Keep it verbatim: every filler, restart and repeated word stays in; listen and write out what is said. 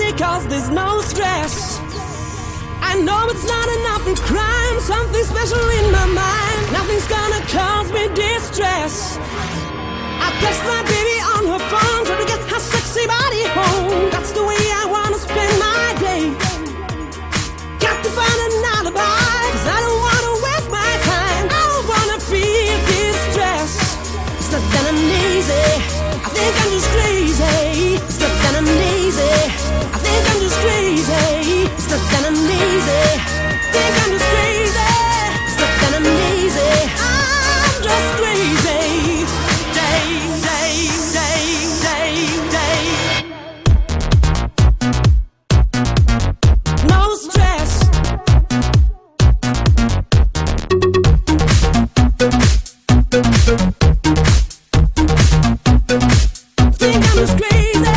because there's no stress. I know it's not enough in crime, something special in my mind. Nothing's gonna cause me distress. I text my baby on her phone, trying to get her sexy body home. That's the way I wanna spend my day. Got to find an alibi, cause I don't wanna waste my time. I don't wanna feel distress. It's not that I'm lazy, I think I'm just crazy. It's not that I'm lazy, I think I'm just crazy. It's not that I'm lazy, I think I'm just crazy. It's not that I'm lazy, I'm just crazy. Day, day, day, day, day. No stress. Think I'm just crazy.